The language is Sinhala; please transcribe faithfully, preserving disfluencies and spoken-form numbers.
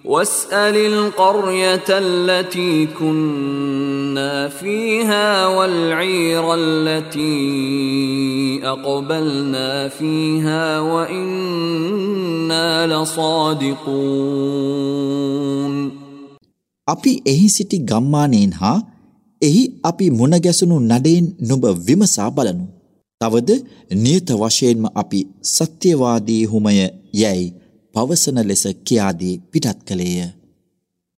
واسأل القرية التي كنا فيها والعير التي أقبلنا فيها وإنا لصادقون. අපි එහි සිටි ගම්මානයෙන් හා එහි අපි මුණ ගැසුණු නඩයෙන් නුඹ විමසා බලනු. තවද නියත වශයෙන්ම අපි සත්‍යවාදී හුමය යැයි පවසන ලෙස කියාදී පිටත් කළේය.